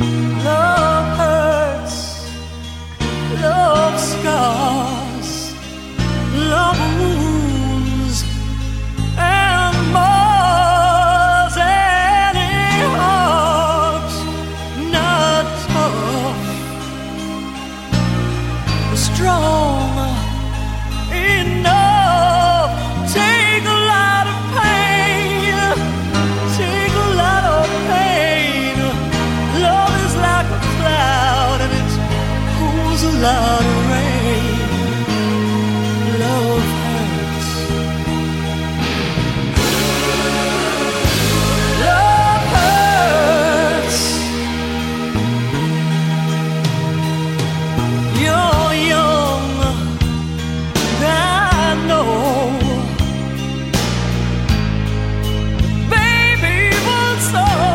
Love hurts, love scars, love wounds, and mars any heart not tough, strong enough. Take a lot of pain, take a lot of pain. Love is like a cloud and it pulls a lot of rain. Love hurts. Love hurts. You're young, I know. Baby, once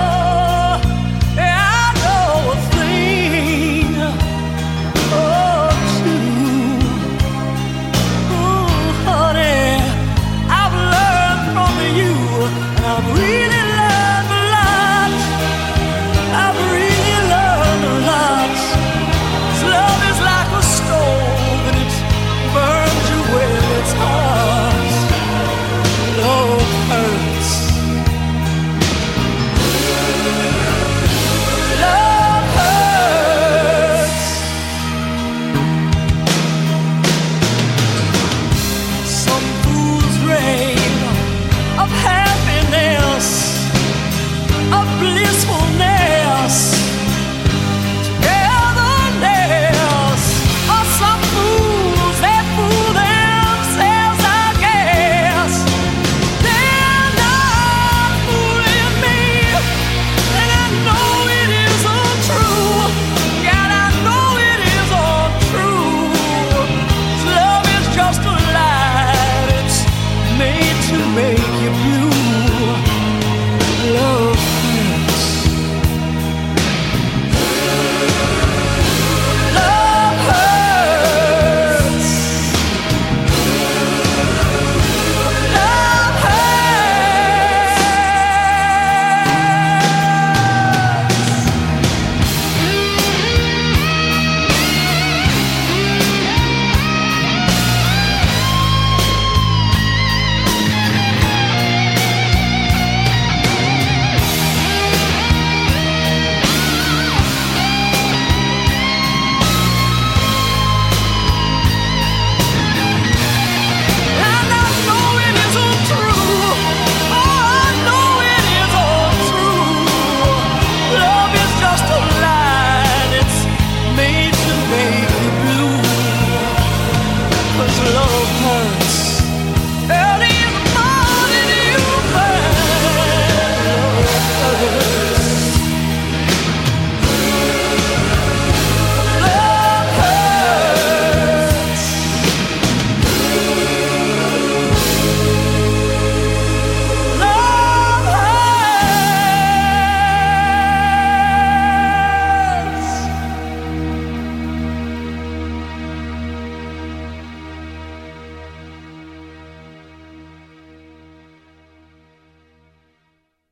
I know a thing or two. Ooh, honey, I've learned from you, and I've really learned a lot. I've really learned a lot. 'Cause love is like a stove, and it burns you when it's hot. Love hurts. Love hurts. Some fools rave of happiness, of blissful